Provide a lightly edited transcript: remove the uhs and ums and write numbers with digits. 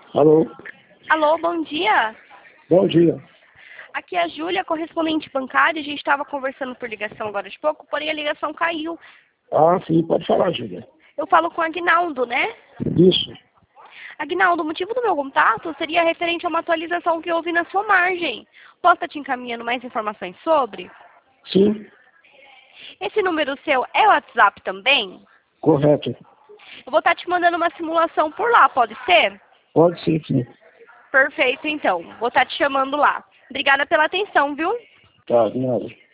Alô? Alô, bom dia. Bom dia. Aqui é a Júlia, correspondente bancária. A gente estava conversando por ligação agora de pouco, porém a ligação caiu. Ah, sim, pode falar, Júlia. Eu falo com o Aguinaldo, né? Isso. Aguinaldo, o motivo do meu contato seria referente a uma atualização que houve na sua margem. Posso estar te encaminhando mais informações sobre? Sim, Esse número seu é o WhatsApp também? correto. Eu vou estar te mandando uma simulação por lá, pode ser? Pode sim, sim. Perfeito, então. Vou estar te chamando lá. Obrigada pela atenção, viu? Tá, de nada.